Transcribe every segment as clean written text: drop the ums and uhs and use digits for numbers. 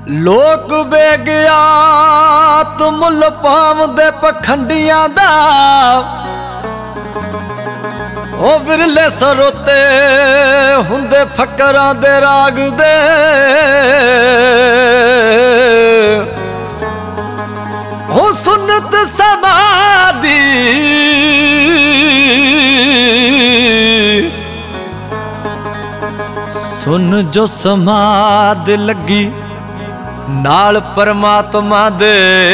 ਲੋਕ ਬੇਗਿਆਤ ਮੁੱਲ ਪਾਉਂਦੇ ਪਖੰਡੀਆਂ ਦਾ। ਉਹ ਵਿਰਲੇ ਸਰੋਤੇ ਹੁੰਦੇ ਫਕਰਾਂ ਦੇ ਰਾਗ ਦੇ। ਉਹ ਸੁਨਤ ਸਮਾਦੀ ਸੁਨ ਜੋ ਸਮਾਦ ਲੱਗੀ नाल परमात्मा दे।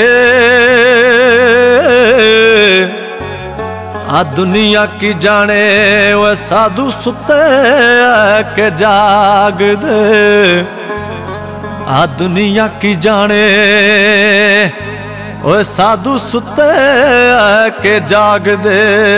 आ दुनिया की जाने वो साधु सुते के जाग दे। आ दुनिया की जाने वो साधु सुते के जाग दे।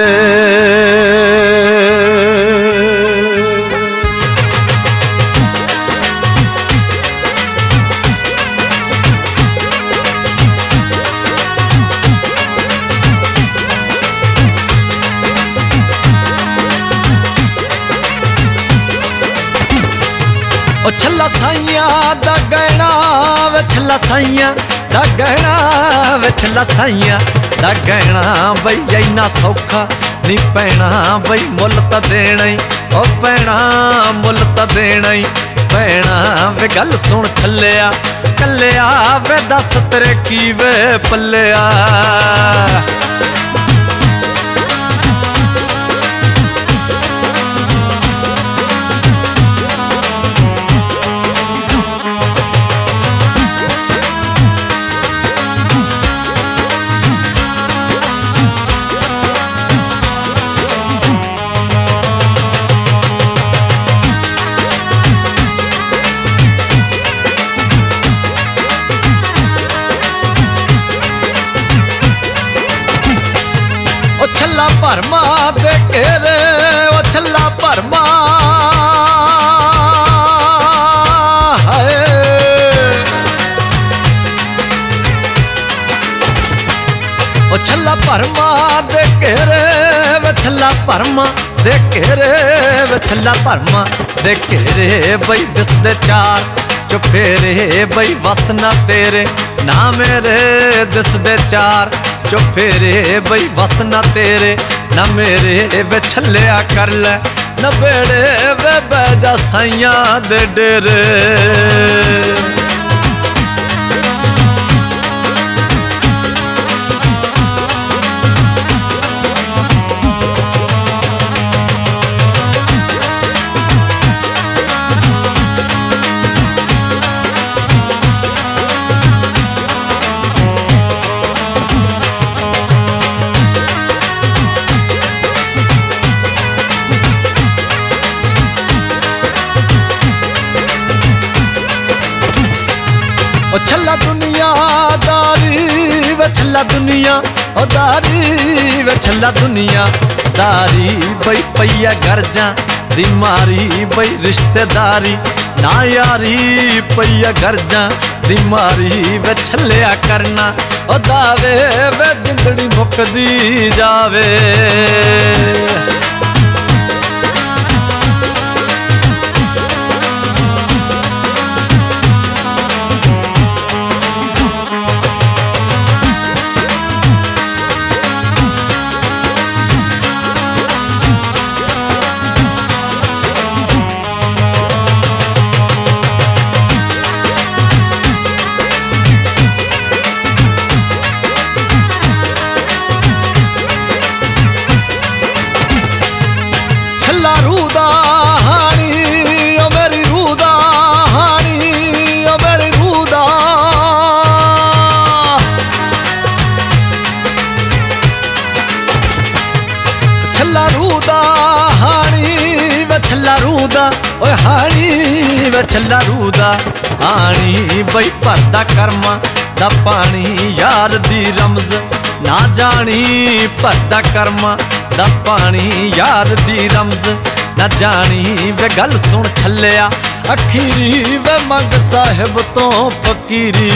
ओ छल्ला साइयां दा गहना वे छल्ला साइयां दा गहना वे छल्ला साइयां दा गहना बई इन्ना सौखा नी पैना बई मुल तां देना ही ओ पैना मुल तां देना ही पैना वे गल सुन छल्लिया कल्लिया वे दस तेरे की वे पल्लिया। छल्ला भरमा दे घेरे ओ छल्ला भरमा है। ओ छल्ला भरमा दे घेरे वे छल्ला भरमा दे घेरे वे छल्ला भरमा दे घेरे बई दिसदे चार चुफेरे बई वस ना तेरे ना मेरे दिसदे चार चुफेरे बई वस ना तेरे ना मेरे वे छल्लिया कर ले नबेड़े वे बैजा साइयां दे डेरे। ओ छल्ला दुनिया दारी वे छल्ला दुनिया ओ दारी वे छल्ला दुनिया दारी बई पैया गर्जा दी मारी बई रिश्तेदारी ना यारी पैया गर्जा दी मारी वे छल्लिया करना ओ दावे वे जिंदड़ी मुकदी जावे। छल्ला रूदा हानी ओ मेरी रूदा हानी ओ मेरी रूदा। छल्ला रूदा हानी वे छल्ला रूदा ओए हानी वे छल्ला रूदा हानी बई भरदा कर्मा दा पानी यार दी रमज ना जानी भरदा कर्मा दा पानी यार दी रमज ना जानी वे गल सुन छल्लिया अखीरी वे मंग साहिब तो फकीरी।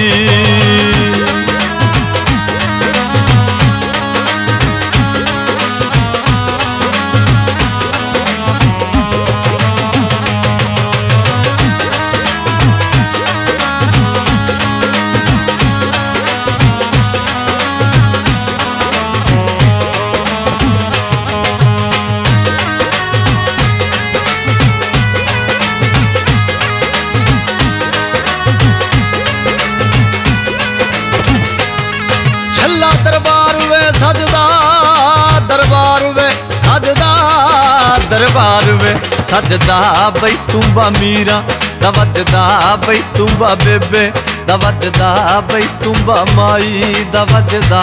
दरबार वे सजदा बई तूंबा मीरा दा वजदा बई तूंबा बेबे दा वजदा बई तूंबा माई दा वजदा।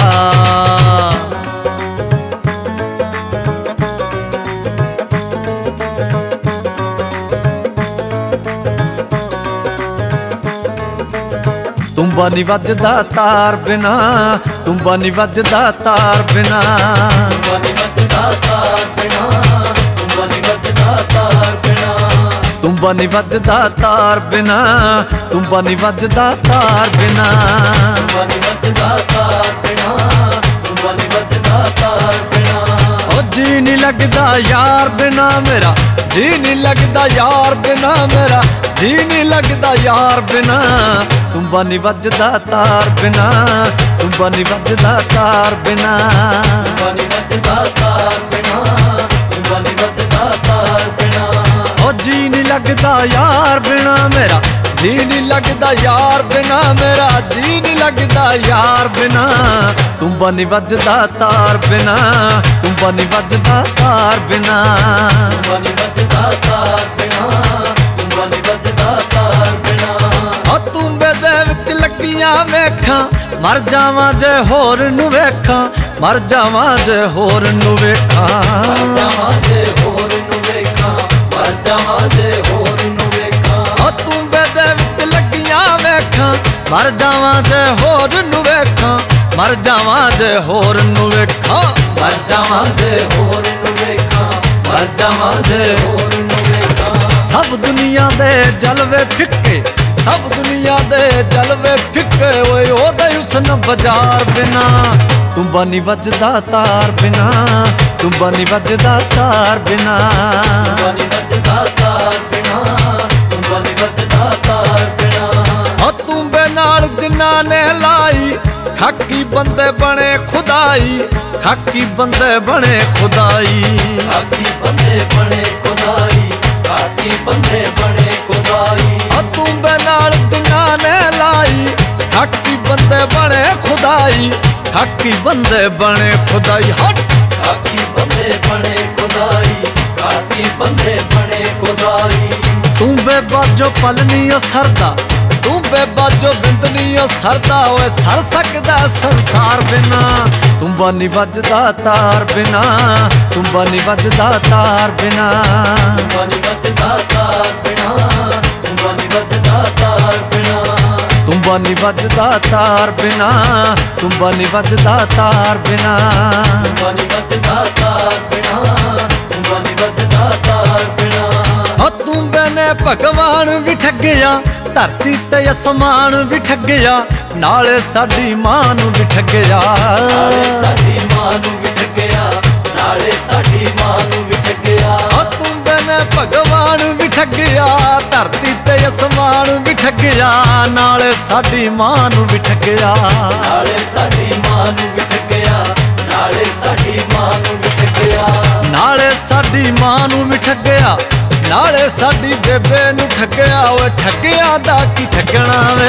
तूंबा नी वजदा तार बिना, तूंबा नी वजदा तार बिना, तूंबा नी वजदा तार बिना, तूंबा नी वजदा तार बिना, तूंबा नी वजदा तार बिना, तूंबा नी वजदा तार बिना, तूंबा नी वजदा तार बिना, तूंबा नी वजदा तार बिना। ओ जी नी लगदा यार बिना मेरा, जी नी लगदा यार बिना मेरा, जी नी लगदा यार बिना, तूंबा नी वजदा तार बिना, तूंबा नी वजदा तार बिना, तूंबा नी वजदा तार बिना, तूंबा नी वजदा तार बिना। ओ जी नी लगदा यार बिना मेरा, जी नी लगदा यार बिना मेरा, जी नी लगदा यार बिना, तूंबा नी वजदा तार बिना, तूंबा नी वजदा तार बिना, तूंबा नी वजदा तार बिना, तूंबा नी वजदा तार बिना। ओ तूंबे दे विच लगियां वेखां मर जावां जे होर नूं वेखां, मर जावां जे होर नूं वेखां, मर जावां जे होर नूं वेखां, मर जावां जे होर नूं वेखां। ओ तूंबे दे विच लगियां वेखां मर जावां जे होर नूं वेखां, मर जावां जे होर नूं वेखां, मर जावां जे होर नूं वेखां, मर जावां जे होर नूं वेखां। सब दुनिया दे जलवे फिक्के, सब दुनिया दे जलवे फिक्के, ओए ओदे हुस्न बाजार बिना, तूंबा नी वजदा तार बिना, तूंबा नी वजदा तार बिना, तूंबा नी वजदा तार बिना, तूंबा नी वजदा तार बिना। ओ तूंबे नाल जिन्ना ने लाई खाकी बंदे बने खुदाई, खाकी बंदे बने खुदाई, खाकी बंदे बने खुदाई, खाकी बंदे बने खुदाई। ओ तूंबे नाल जिन्ना ने लाई खाकी बंदे बने खुदाई, खाकी बंदे बने खुदाई। हट खाकी बंदे बने खुदाई, खाकी बंदे बने खुदाई। तूंबे बाजो पलनी ओ सरदा, तूंबे बाजो बिंदनी ओ सरदा, ओए सर सकदा संसार बिना, तूंबा नी वजदा तार बिना, तूंबा नी वजदा तार बिना, तूंबा नी वजदा तार बिना, तूंबा नी वजदा तार बिना। तूंबा नी वजदा तार बिना, तूंबा नी वजदा तार बिना, तूंबा नी वजदा तार बिना, तूंबा नी वजदा तार बिना। ओ तूंबे ने भगवान भी ठगिया, धरती ते असमान भी ठगिया, नाले साडी मां नूं भी ठगिया, नाले साडी मां नूं भी ठगिया, नाले साडी मां नूं भी ठगिया। ओ तूंबे ने भगवान भी ठगिया, धरती ते असमान भी ठगिया, नाले साडी मां नूं भी ठगिया, नाले साडी मां नूं भी ठगिया, नाले साडी मां नूं भी ठगिया। नाले साडी मां नूं भी ठगिया, नाले साडी बेबे नूं ठगिया, ओए ठगिया दा की ठगना वे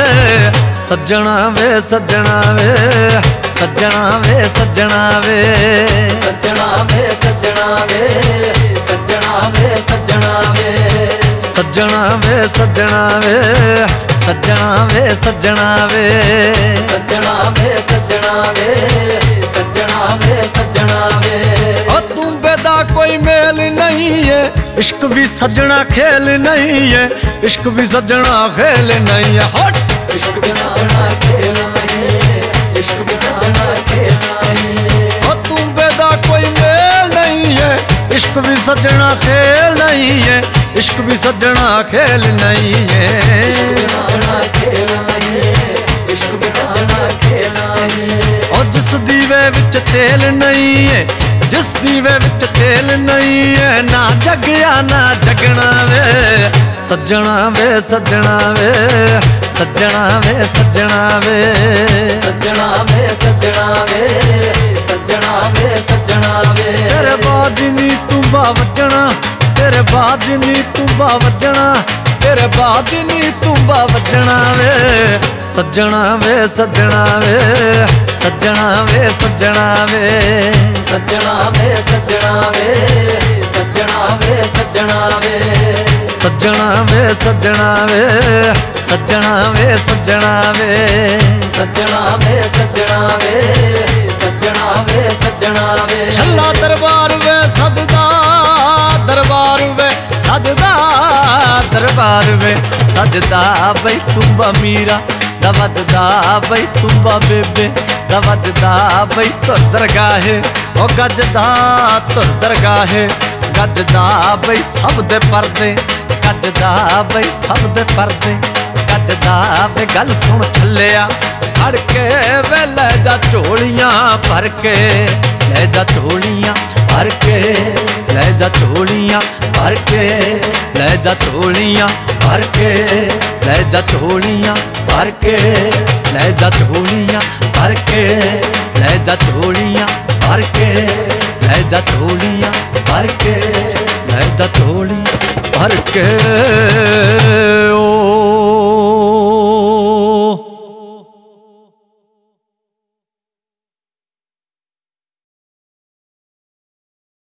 सज्जणा वे, सज्जणा वे, सज्जणा वे, सज्जणा वे, सज्जणा वे, सज्जणा वे, सज्जणा वे, सज्जणा वे, सज्जणा वे, सज्जणा वे, सज्जणा वे, सज्जणा वे, सज्जणा वे, सज्जणा वे, सज्जणा वे, सज्जणा वे। ओ तूंबे दा कोई मेल नहीं है, इश्क भी सज्जणा खेल नहीं है, इश्क भी सज्जणा खेल नहीं है। हट इश्क भी सज्जणा खेल नहीं है, इश्क भी सज्जणा खेल नहीं है। ओ तूंबे दा कोई मेल नहीं है, इश्क भी सज्जणा खेल नहीं है, इश्क भी सज्जणा खेल नहीं है, इश्क भी सज्जणा खेल नहीं है, इश्क भी सज्जणा खेल नहीं है। ओ जिस दीवे विच तेल नहीं है, जिस दीवे विच तेल नहीं है, ना जगया ना जगना वे सज्जणा वे, सज्जणा वे, सज्जणा वे, सज्जणा वे, सज्जणा वे, सज्जणा वे, सज्जणा वे, सज्जणा वे। तेरे बाज नी तूंबा वजणा, तेरे बाज नी तूंबा वजणा, तेरे बाद नी तुंबा वजना वे सज्जना वे सज्जना वे सज्जना वे सज्जना वे सज्जना वे सज्जना वे सज्जना वे सज्जना वे सज्जना वे सज्जना वे सज्जना वे सज्जना वे सज्जना वे सज्जना वे सज्जना वे सज्जना वे छल्ला दरबार वे सजदा दरबार वे सजदा दरबार वे सजदा बई तुम्बा मीरा दवददा बई तुम्बा बेबे दवददा बई तुर दरगाहे ओ गजदा तुर दरगाहे गजदा बई सब दे पर्दे गजदा बई सब दे पर्दे गजदा वे गल सुन छल्लिया फड़ के वे ले जा झोलियां भर के ले जा झोलियां भर के ले जा झोलियां भर के ले जा झोलियां भर के ले जा झोलियां भर के ले जा झोलियां भर के ले जा झोलियां भर के ले जा झोलियां भर के ले जा झोलियां भर के